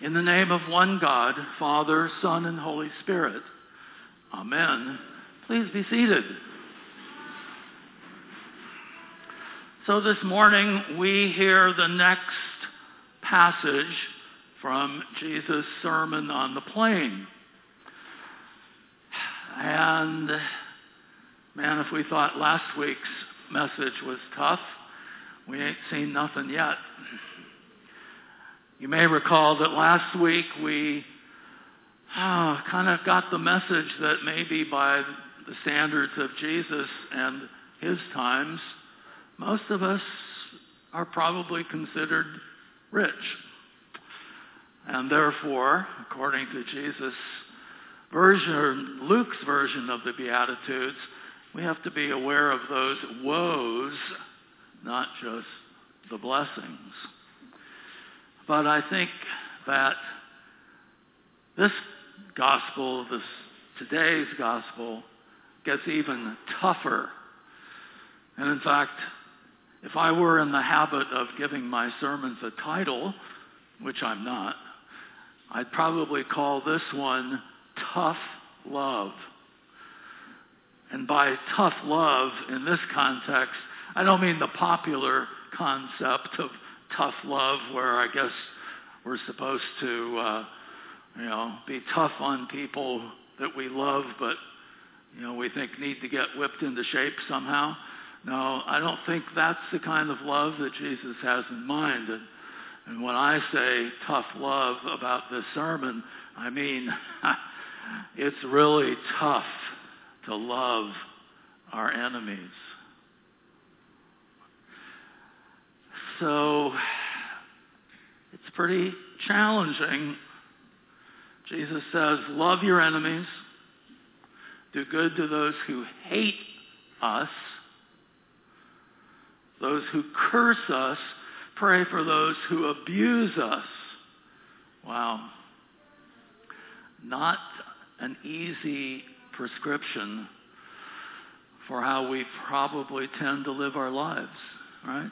In the name of one God, Father, Son, and Holy Spirit. Amen. Please be seated. So this morning we hear the next passage from Jesus' Sermon on the Plain. And man, if we thought last week's message was tough, we ain't seen nothing yet. You may recall that last week we kind of got the message that maybe by the standards of Jesus and his times, most of us are probably considered rich. And therefore, according to Jesus' version, Luke's version of the Beatitudes, we have to be aware of those woes, not just the blessings. But I think that this gospel, today's gospel, gets even tougher. And in fact, if I were in the habit of giving my sermons a title, which I'm not, I'd probably call this one Tough Love. And by tough love, in this context, I don't mean the popular concept of tough love where I guess we're supposed to, be tough on people that we love but, we think need to get whipped into shape somehow. No, I don't think that's the kind of love that Jesus has in mind. And when I say tough love about this sermon, I mean it's really tough to love our enemies. So it's pretty challenging. Jesus says, love your enemies, do good to those who hate us, those who curse us, pray for those who abuse us. Wow. Not an easy prescription for how we probably tend to live our lives, right?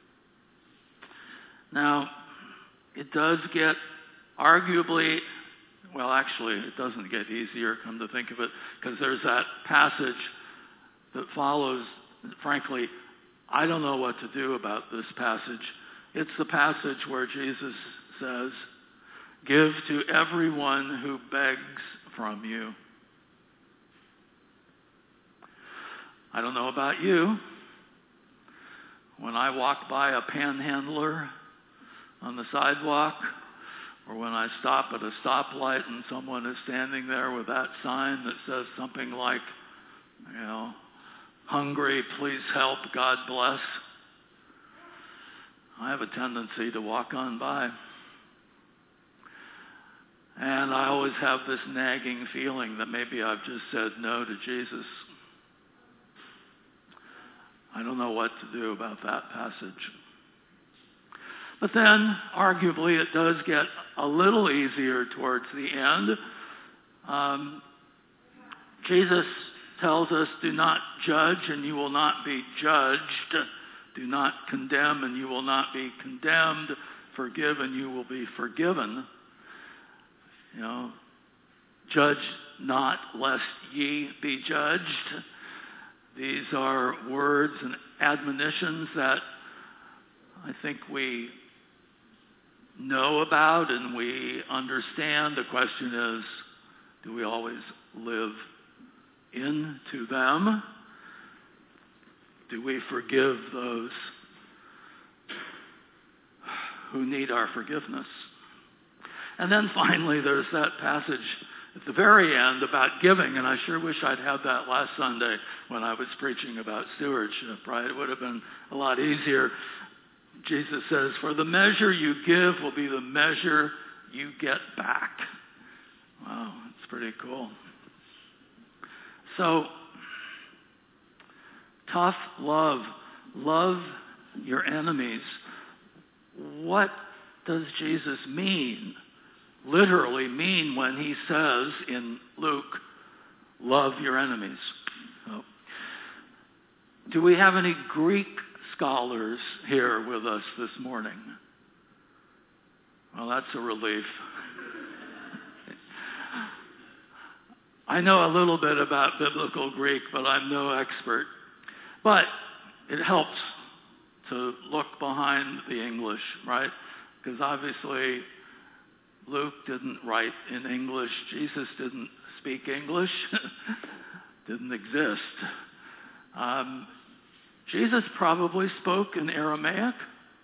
Now, it does get arguably, well, actually, it doesn't get easier, come to think of it, because there's that passage that follows. Frankly, I don't know what to do about this passage. It's the passage where Jesus says, give to everyone who begs from you. I don't know about you. When I walk by a panhandler on the sidewalk, or when I stop at a stoplight and someone is standing there with that sign that says something like, hungry, please help, God bless, I have a tendency to walk on by. And I always have this nagging feeling that maybe I've just said no to Jesus. I don't know what to do about that passage. But then, arguably, it does get a little easier towards the end. Jesus tells us, do not judge and you will not be judged. Do not condemn and you will not be condemned. Forgive and you will be forgiven. Judge not lest ye be judged. These are words and admonitions that I think we know about and we understand. The question is, do we always live into them? Do we forgive those who need our forgiveness? And then finally, there's that passage at the very end about giving, and I sure wish I'd had that last Sunday when I was preaching about stewardship, right? It would have been a lot easier. Jesus says, for the measure you give will be the measure you get back. Wow, it's pretty cool. So, tough love. Love your enemies. What does Jesus literally mean when he says in Luke, love your enemies? So, do we have any Greek scholars here with us this morning? Well, that's a relief. I know a little bit about biblical Greek, but I'm no expert. But it helps to look behind the English, right? Because obviously Luke didn't write in English. Jesus didn't speak English. Didn't exist. Jesus probably spoke in Aramaic.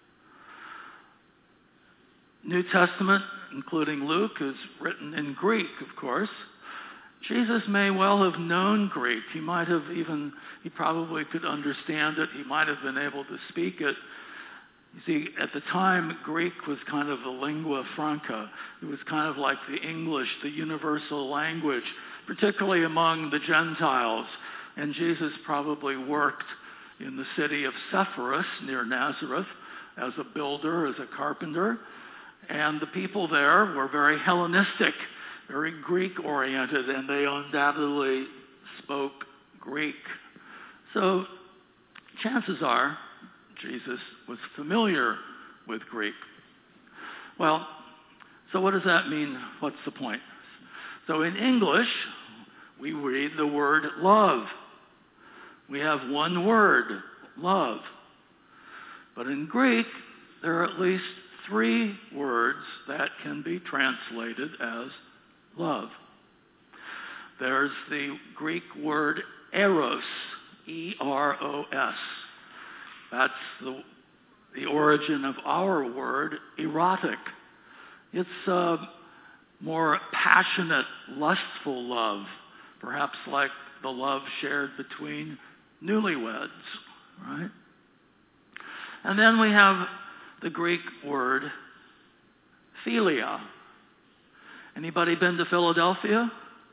New Testament, including Luke, is written in Greek, of course. Jesus may well have known Greek. He probably could understand it. He might have been able to speak it. You see, at the time, Greek was kind of the lingua franca. It was kind of like the English, the universal language, particularly among the Gentiles. And Jesus probably worked in the city of Sepphoris near Nazareth as a builder, as a carpenter. And the people there were very Hellenistic, very Greek-oriented, and they undoubtedly spoke Greek. So chances are Jesus was familiar with Greek. Well, so what does that mean? What's the point? So in English, we read the word love. We have one word, love. But in Greek, there are at least 3 words that can be translated as love. There's the Greek word eros, E-R-O-S. That's the origin of our word erotic. It's a more passionate, lustful love, perhaps like the love shared between newlyweds, right? And then we have the Greek word philia. Anybody been to Philadelphia?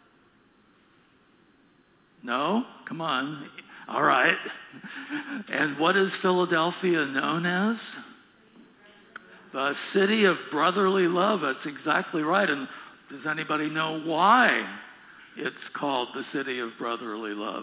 No? Come on. All right. And what is Philadelphia known as? The city of brotherly love. That's exactly right. And does anybody know why it's called the city of brotherly love?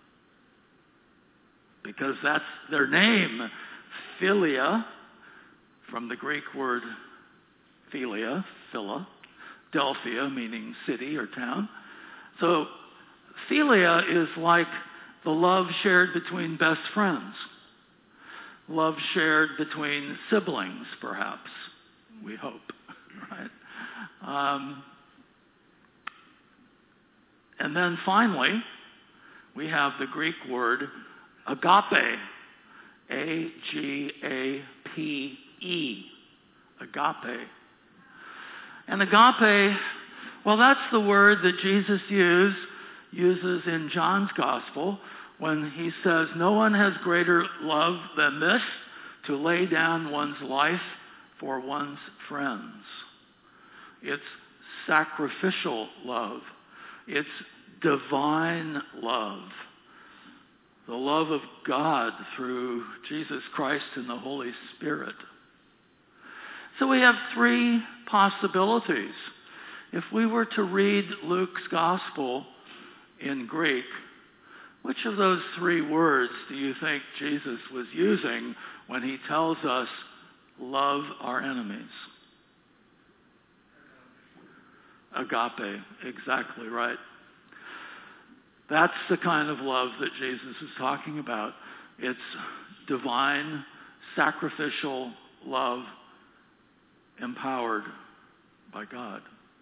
Because that's their name. Philia, from the Greek word philia, Philadelphia, meaning city or town. So philia is like the love shared between best friends, love shared between siblings, perhaps, we hope, right? And then finally, we have the Greek word agape, A-G-A-P-E, agape. And agape, well, that's the word that Jesus uses in John's gospel when he says, no one has greater love than this, to lay down one's life for one's friends. It's sacrificial love. It's divine love. The love of God through Jesus Christ and the Holy Spirit. So we have 3 possibilities. If we were to read Luke's gospel in Greek, which of those 3 words do you think Jesus was using when he tells us, love our enemies? Agape, exactly right. That's the kind of love that Jesus is talking about. It's divine, sacrificial love empowered by God.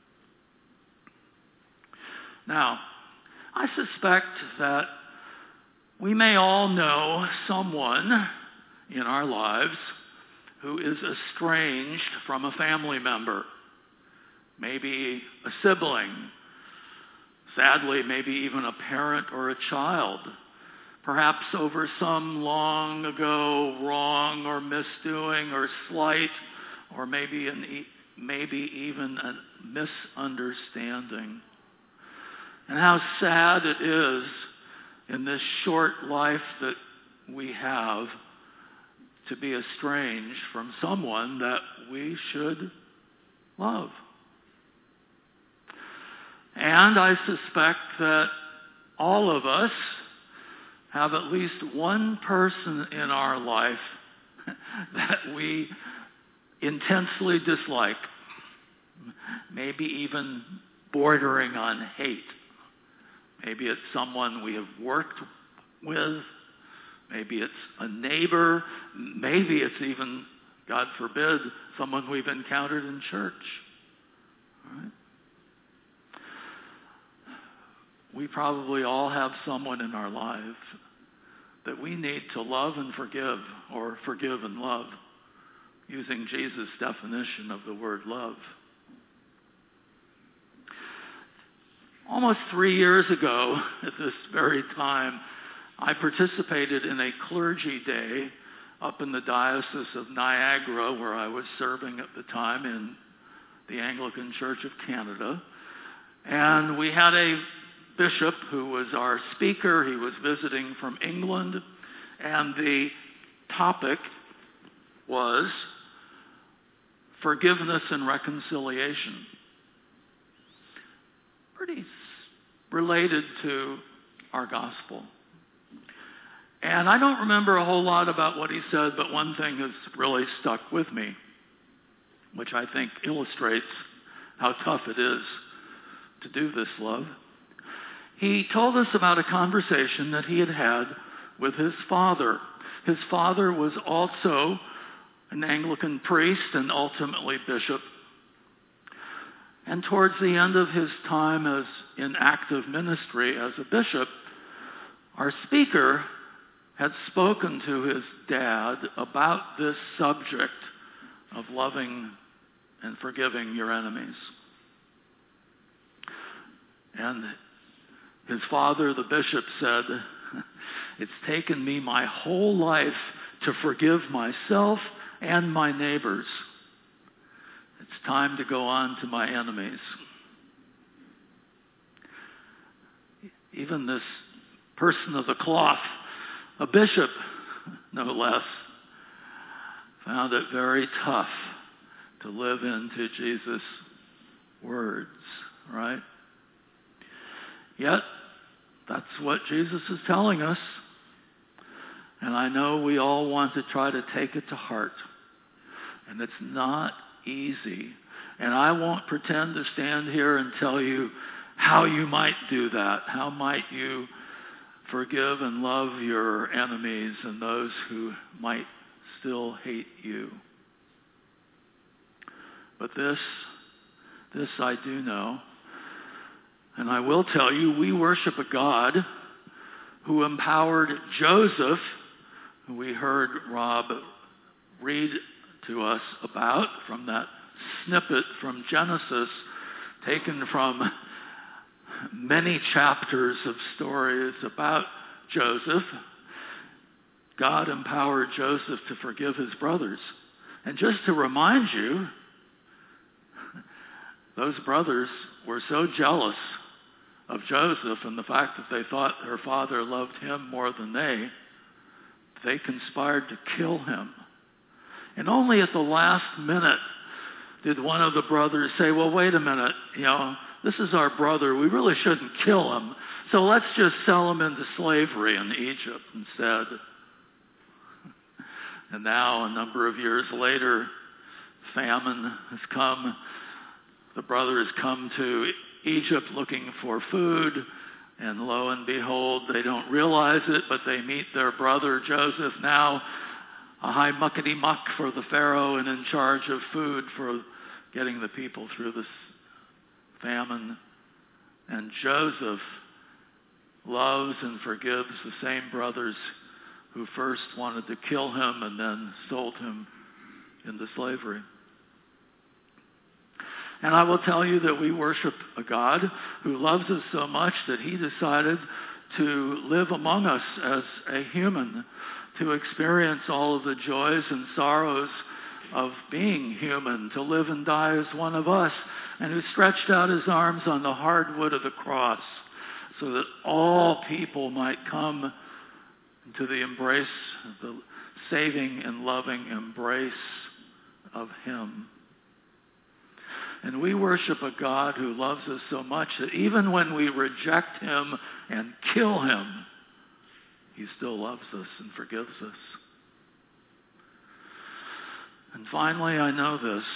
Now, I suspect that we may all know someone in our lives who is estranged from a family member, maybe a sibling, sadly, maybe even a parent or a child, perhaps over some long ago wrong or misdoing or slight, or maybe even a misunderstanding. And how sad it is in this short life that we have to be estranged from someone that we should love. And I suspect that all of us have at least one person in our life that we intensely dislike, maybe even bordering on hate. Maybe it's someone we have worked with. Maybe it's a neighbor. Maybe it's even, God forbid, someone we've encountered in church. All right? We probably all have someone in our life that we need to love and forgive, or forgive and love, using Jesus' definition of the word love. Almost 3 years ago, at this very time, I participated in a clergy day up in the Diocese of Niagara, where I was serving at the time in the Anglican Church of Canada. And we had a bishop who was our speaker. He was visiting from England, and the topic was forgiveness and reconciliation. Pretty related to our gospel. And I don't remember a whole lot about what he said, but one thing has really stuck with me, which I think illustrates how tough it is to do this love. He told us about a conversation that he had had with his father. His father was also an Anglican priest and ultimately bishop. And towards the end of his time as in active ministry as a bishop, our speaker had spoken to his dad about this subject of loving and forgiving your enemies. And his father, the bishop, said, "It's taken me my whole life to forgive myself and my neighbors. It's time to go on to my enemies." Even this person of the cloth, a bishop, no less, found it very tough to live into Jesus' words, right? Yet, that's what Jesus is telling us. And I know we all want to try to take it to heart. And it's not easy. And I won't pretend to stand here and tell you how you might do that. How might you forgive and love your enemies and those who might still hate you. But this I do know. And I will tell you, we worship a God who empowered Joseph, who we heard Rob read to us about from that snippet from Genesis, taken from many chapters of stories about Joseph. God empowered Joseph to forgive his brothers. And just to remind you, those brothers were so jealous of Joseph and the fact that they thought her father loved him more than they conspired to kill him. And only at the last minute did one of the brothers say, well, wait a minute, this is our brother. We really shouldn't kill him. So let's just sell him into slavery in Egypt instead. And now, a number of years later, famine has come. The brothers come to Egypt looking for food, and lo and behold, they don't realize it, but they meet their brother Joseph, now a high muckety-muck for the Pharaoh and in charge of food for getting the people through this famine. And Joseph loves and forgives the same brothers who first wanted to kill him and then sold him into slavery. And I will tell you that we worship a God who loves us so much that he decided to live among us as a human, to experience all of the joys and sorrows of being human, to live and die as one of us, and who stretched out his arms on the hard wood of the cross so that all people might come into the embrace, the saving and loving embrace of him. And we worship a God who loves us so much that even when we reject him and kill him, he still loves us and forgives us. And finally, I know this.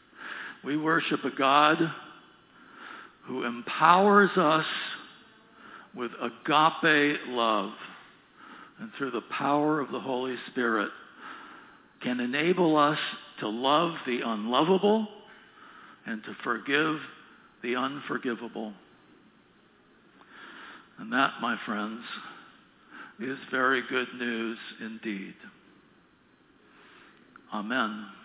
We worship a God who empowers us with agape love and through the power of the Holy Spirit can enable us to love the unlovable and to forgive the unforgivable. And that, my friends, is very good news indeed. Amen.